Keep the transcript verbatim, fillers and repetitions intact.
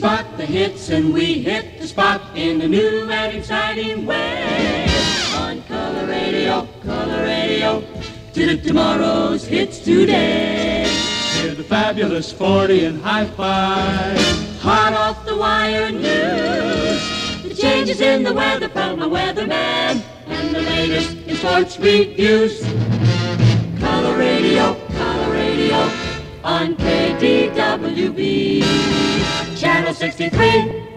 spot the hits and we hit the spot in a new and exciting way. On Color Radio, Color Radio, to the tomorrow's hits today. Hear the fabulous forty and hi-fi. Hot off the wire news, the changes in the weather from my weatherman, and the latest in sports reviews. Color Radio, Color Radio, on K D W B, Channel sixty-three.